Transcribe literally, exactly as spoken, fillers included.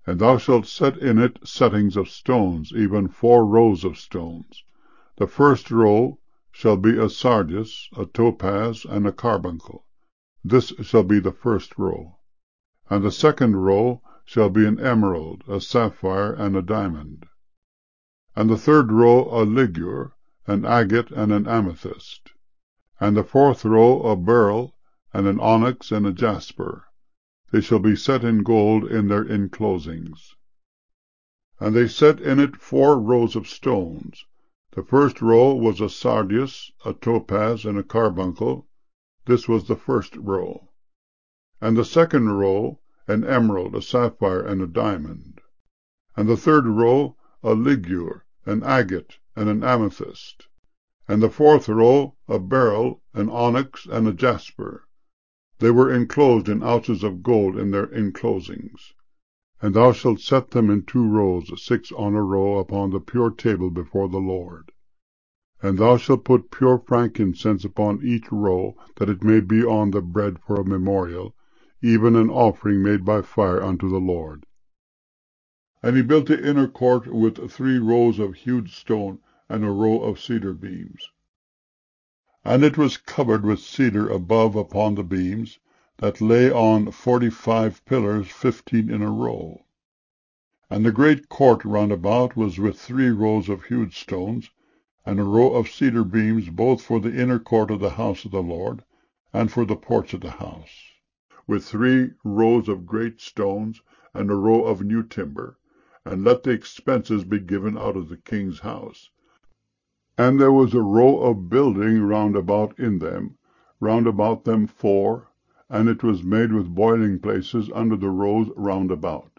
And thou shalt set in it settings of stones, even four rows of stones. The first row shall be a sardius, a topaz, and a carbuncle. This shall be the first row. And the second row shall be an emerald, a sapphire, and a diamond. And the third row a ligure, an agate, and an amethyst. And the fourth row a beryl, and an onyx, and a jasper. They shall be set in gold in their inclosings. And they set in it four rows of stones. The first row was a sardius, a topaz, and a carbuncle. This was the first row. And the second row an emerald, a sapphire, and a diamond. And the third row a ligure, an agate, and an amethyst. And the fourth row a beryl, an onyx, and a jasper. They were enclosed in ounces of gold in their enclosings. And thou shalt set them in two rows, six on a row, upon the pure table before the Lord. And thou shalt put pure frankincense upon each row, that it may be on the bread for a memorial, even an offering made by fire unto the Lord. And he built the inner court with three rows of hewed stone, and a row of cedar beams. And it was covered with cedar above upon the beams, that lay on forty-five pillars, fifteen in a row. And the great court round about was with three rows of hewed stones, and a row of cedar beams, both for the inner court of the house of the Lord, and for the porch of the house, with three rows of great stones, and a row of new timber. And let the expenses be given out of the king's house. And there was a row of building round about in them, round about them four, and it was made with boiling places under the rows round about.